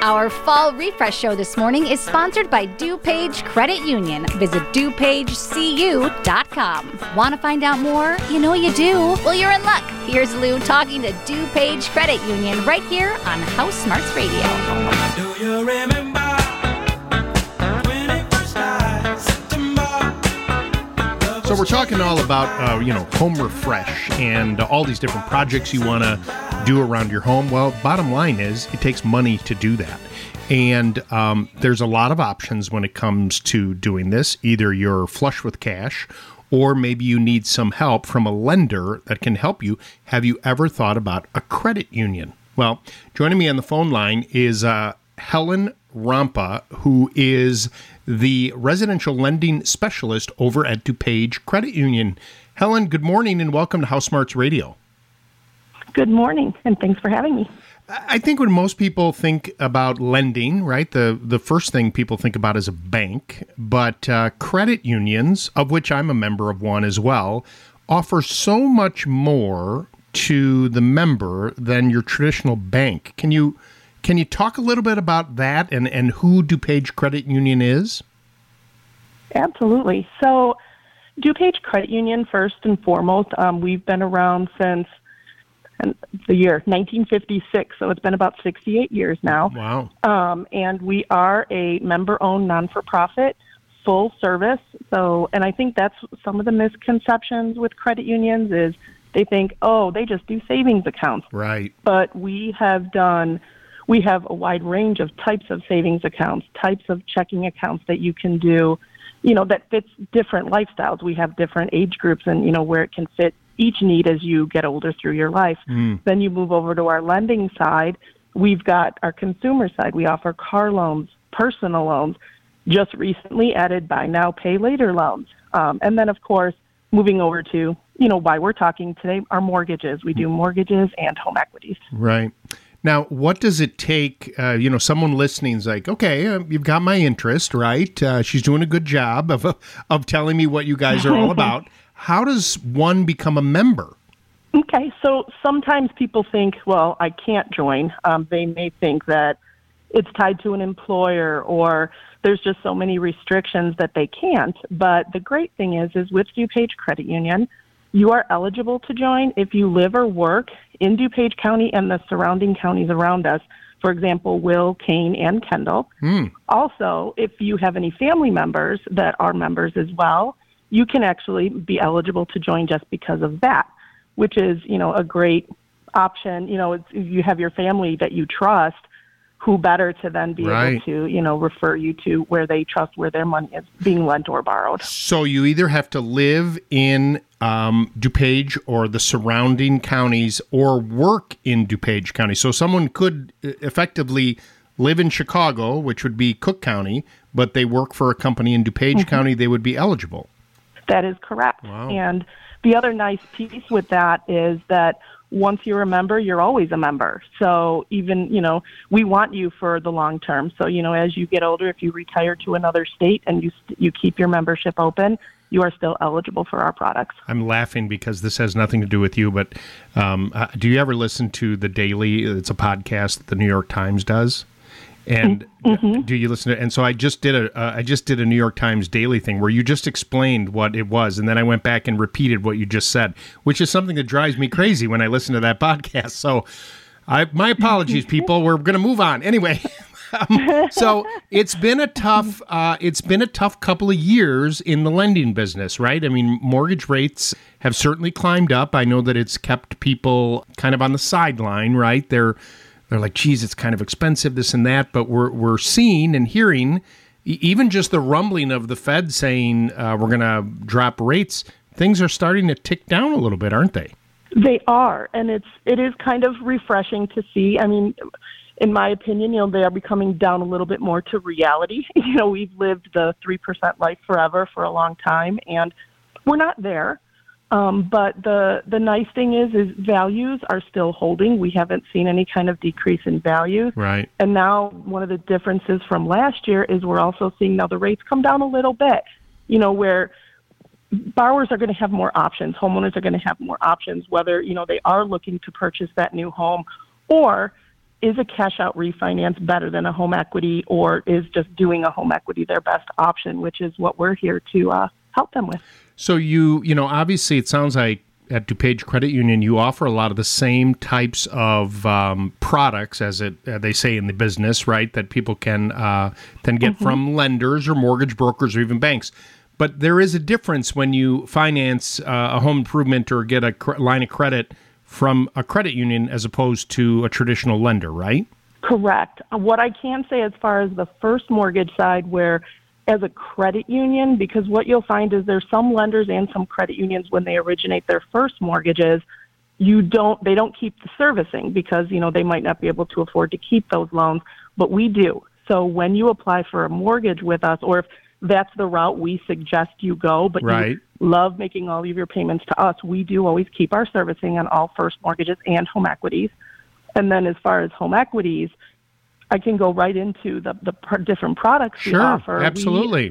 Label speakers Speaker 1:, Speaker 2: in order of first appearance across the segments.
Speaker 1: Our fall refresh show this morning is sponsored by DuPage Credit Union. Visit DuPageCU.com. Want to find out more? You know you do. Well, you're in luck. Here's Lou talking to DuPage Credit Union right here on House Smarts Radio.
Speaker 2: Do you remember when it first started, September?
Speaker 3: So we're talking all about, home refresh and all these different projects you want to do around your home. Well, bottom line is it takes money to do that. And there's a lot of options when it comes to doing this. Either you're flush with cash or maybe you need some help from a lender that can help you. Have you ever thought about a credit union? Well, joining me on the phone line is Helen Rampa, who is the residential lending specialist over at DuPage Credit Union. Helen, good morning and welcome to House Smarts Radio.
Speaker 4: Good morning, and thanks for having me.
Speaker 3: I think when most people think about lending, right, the first thing people think about is a bank, but credit unions, of which I'm a member of one as well, offer so much more to the member than your traditional bank. Can you talk a little bit about that and who DuPage Credit Union is?
Speaker 4: Absolutely. So DuPage Credit Union, first and foremost, we've been around since the year 1956, so it's been about 68 years now.
Speaker 3: Wow.
Speaker 4: And we are a member-owned, non-for-profit, full service. So, and I think that's some of the misconceptions with credit unions is they think, oh, they just do savings accounts.
Speaker 3: Right.
Speaker 4: But we have a wide range of types of savings accounts, types of checking accounts that you can do, that fits different lifestyles. We have different age groups and, where it can fit each need as you get older through your life. Then you move over to our lending side. We've got our consumer side. We offer car loans, personal loans, just recently added buy now, pay later loans. And then, of course, moving over to, why we're talking today, our mortgages. We do mortgages and home equities.
Speaker 3: Right. Now, what does it take? Someone listening is like, okay, you've got my interest, right? She's doing a good job of telling me what you guys are all about. How does one become a member?
Speaker 4: Okay, so sometimes people think, well, I can't join. They may think that it's tied to an employer or there's just so many restrictions that they can't. But the great thing is with DuPage Credit Union, you are eligible to join if you live or work in DuPage County and the surrounding counties around us. For example, Will, Kane, and Kendall. Also, if you have any family members that are members as well, you can actually be eligible to join just because of that, which is, a great option. If you have your family that you trust, who better to then be able to, refer you to where they trust where their money is being lent or borrowed.
Speaker 3: So you either have to live in DuPage or the surrounding counties or work in DuPage County. So someone could effectively live in Chicago, which would be Cook County, but they work for a company in DuPage County, they would be eligible.
Speaker 4: That is correct.
Speaker 3: Wow.
Speaker 4: And the other nice piece with that is that once you're a member, you're always a member. So even, we want you for the long term. So, as you get older, if you retire to another state and you keep your membership open, you are still eligible for our products.
Speaker 3: I'm laughing because this has nothing to do with you, but do you ever listen to The Daily? It's a podcast that the New York Times does. And do you listen to? And so I just did a New York Times Daily thing where you just explained what it was, and then I went back and repeated what you just said, which is something that drives me crazy when I listen to that podcast. So, my apologies, people. We're going to move on anyway. So it's been a tough couple of years in the lending business, right? I mean, mortgage rates have certainly climbed up. I know that it's kept people kind of on the sideline, right? They're like, geez, it's kind of expensive, this and that. But we're seeing and hearing, even just the rumbling of the Fed saying we're going to drop rates. Things are starting to tick down a little bit, aren't they?
Speaker 4: They are, and it is kind of refreshing to see. I mean, in my opinion, they are becoming down a little bit more to reality. We've lived the 3% life forever for a long time, and we're not there. But the nice thing is values are still holding. We haven't seen any kind of decrease in values.
Speaker 3: Right.
Speaker 4: And now one of the differences from last year is we're also seeing now the rates come down a little bit, where borrowers are going to have more options. Homeowners are going to have more options, whether, they are looking to purchase that new home or is a cash out refinance better than a home equity, or is just doing a home equity their best option, which is what we're here to help them with.
Speaker 3: So you know, obviously it sounds like at DuPage Credit Union, you offer a lot of the same types of products, as they say in the business, right, that people can then get from lenders or mortgage brokers or even banks. But there is a difference when you finance a home improvement or get a line of credit from a credit union as opposed to a traditional lender, right?
Speaker 4: Correct. What I can say as far as the first mortgage side, where as a credit union, because what you'll find is there's some lenders and some credit unions when they originate their first mortgages, they don't keep the servicing because, you know, they might not be able to afford to keep those loans, but we do. So when you apply for a mortgage with us, or if that's the route we suggest you go, but you love making all of your payments to us, we do always keep our servicing on all first mortgages and home equities. And then as far as home equities, I can go right into the different products we offer.
Speaker 3: Absolutely.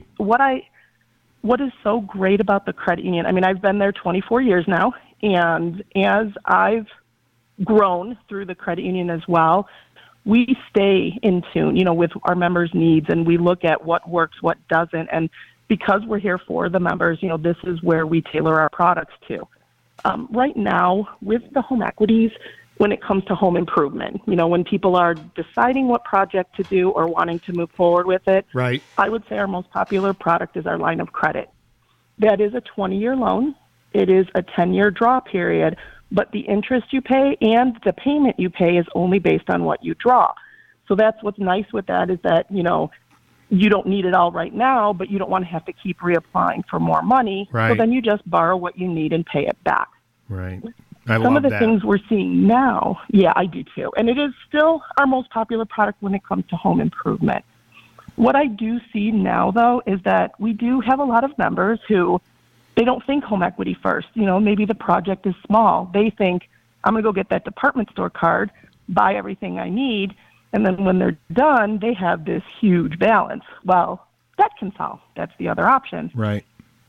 Speaker 4: What is so great about the credit union, I mean, I've been there 24 years now, and as I've grown through the credit union as well, we stay in tune, you know, with our members' needs, and we look at what works, what doesn't. And because we're here for the members, you know, this is where we tailor our products to. Right now, with the home equities, when it comes to home improvement, you know, when people are deciding what project to do or wanting to move forward with it,
Speaker 3: right,
Speaker 4: I would say our most popular product is our line of credit. That is a 20-year loan. It is a 10-year draw period, but the interest you pay and the payment you pay is only based on what you draw. So that's what's nice with that, is that, you know, you don't need it all right now, but you don't want to have to keep reapplying for more money.
Speaker 3: Right.
Speaker 4: So then you just borrow what you need and pay it back.
Speaker 3: Right.
Speaker 4: Some of the things we're seeing now, yeah, I do too. And it is still our most popular product when it comes to home improvement. What I do see now, though, is that we do have a lot of members who, they don't think home equity first. You know, maybe the project is small. They think, I'm going to go get that department store card, buy everything I need, and then when they're done, they have this huge balance. Well, that can solve. That's the other option.
Speaker 3: Right.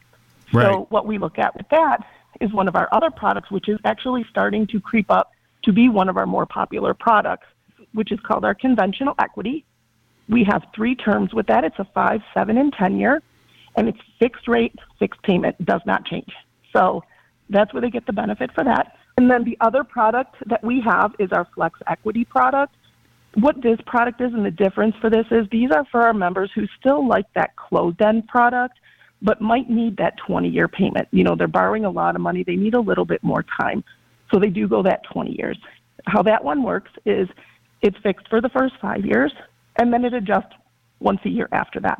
Speaker 4: So what we look at with that is one of our other products, which is actually starting to creep up to be one of our more popular products, which is called our conventional equity. We have 3 terms with that. It's a 5, 7, and 10 year, and it's fixed rate, fixed payment, does not change. So that's where they get the benefit for that. And then the other product that we have is our flex equity product. What this product is, and the difference for this is, these are for our members who still like that closed-end product, but might need that 20-year payment. You know, they're borrowing a lot of money. They need a little bit more time. So they do go that 20 years. How that one works is it's fixed for the first 5 years, and then it adjusts once a year after that,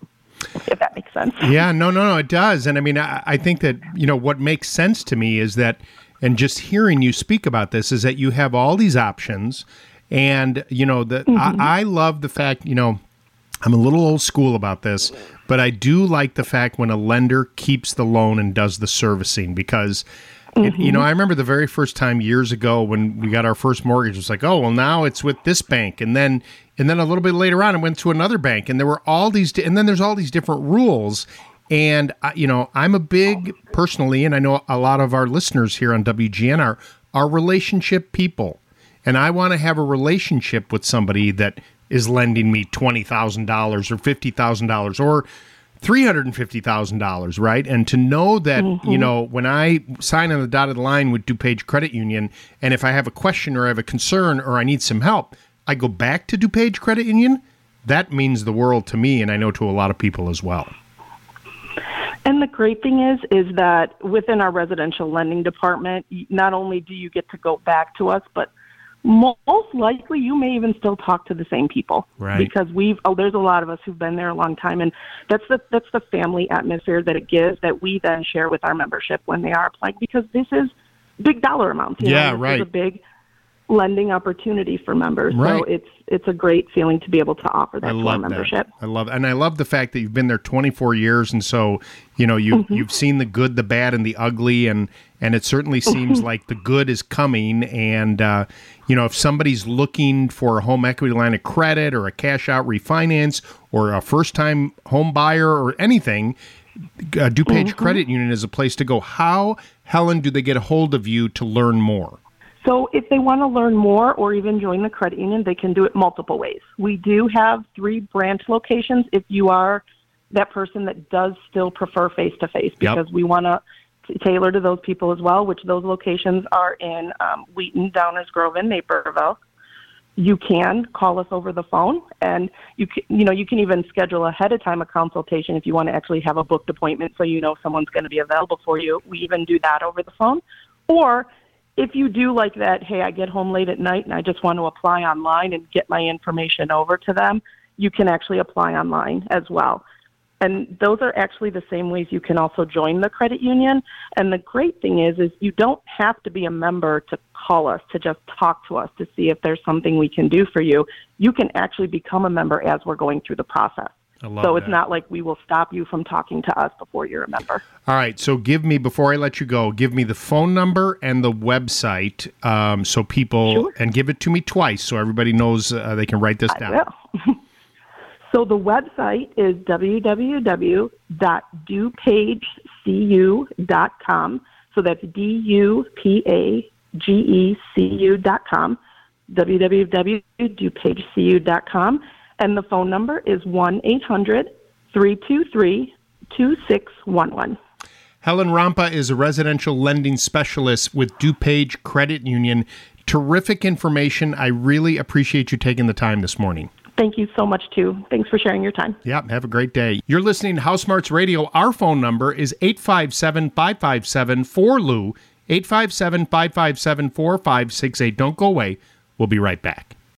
Speaker 4: if that makes sense.
Speaker 3: Yeah, no, it does. And I mean, I think that, you know, what makes sense to me is that, and just hearing you speak about this, is that you have all these options. And, you know, I love the fact, you know, I'm a little old school about this, but I do like the fact when a lender keeps the loan and does the servicing, because, you know, I remember the very first time years ago when we got our first mortgage, it was like, oh, well, now it's with this bank. And then a little bit later on, it went to another bank, and there were all these, and then there's all these different rules. And, you know, I'm a big, personally, and I know a lot of our listeners here on WGN are relationship people. And I want to have a relationship with somebody that is lending me $20,000 or $50,000 or $350,000, right? And to know that, you know, when I sign on the dotted line with DuPage Credit Union, and if I have a question or I have a concern or I need some help, I go back to DuPage Credit Union, that means the world to me, and I know to a lot of people as well.
Speaker 4: And the great thing is that within our residential lending department, not only do you get to go back to us, but most likely you may even still talk to the same people,
Speaker 3: right?
Speaker 4: Because there's a lot of us who've been there a long time, and that's the family atmosphere that it gives, that we then share with our membership when they are applying, because this is big dollar amounts. You know,
Speaker 3: right.
Speaker 4: It's a big lending opportunity for members.
Speaker 3: Right.
Speaker 4: So it's a great feeling to be able to offer that to our membership.
Speaker 3: I love the fact that you've been there 24 years, and so, you know, you've seen the good, the bad, and the ugly, and it certainly seems like the good is coming. And you know, if somebody's looking for a home equity line of credit or a cash out refinance or a first time home buyer or anything, DuPage Credit Union is a place to go. How, Helen, do they get a hold of you to learn more?
Speaker 4: So if they want to learn more or even join the credit union, they can do it multiple ways. We do have 3 branch locations if you are that person that does still prefer face-to-face, because we want to tailor to those people as well, which those locations are in Wheaton, Downers Grove, and Naperville. You can call us over the phone, and you can even schedule ahead of time a consultation if you want to actually have a booked appointment so you know someone's going to be available for you. We even do that over the phone. Or if you do like that, hey, I get home late at night and I just want to apply online and get my information over to them, you can actually apply online as well. And those are actually the same ways you can also join the credit union. And the great thing is you don't have to be a member to call us, to just talk to us to see if there's something we can do for you. You can actually become a member as we're going through the process. So it's not like we will stop you from talking to us before you're a member.
Speaker 3: All right. So before I let you go, give me the phone number and the website so people, and give it to me twice so everybody knows they can write this down.
Speaker 4: I will. So the website is www.dupagecu.com. So that's DUPAGECU.com, www.dupagecu.com. And the phone number is 1-800-323-2611.
Speaker 3: Helen Rampa is a residential lending specialist with DuPage Credit Union. Terrific information. I really appreciate you taking the time this morning.
Speaker 4: Thank you so much, too. Thanks for sharing your time.
Speaker 3: Yeah, have a great day. You're listening to House Smarts Radio. Our phone number is 857-557-4LOU, 857-557-4568. Don't go away. We'll be right back.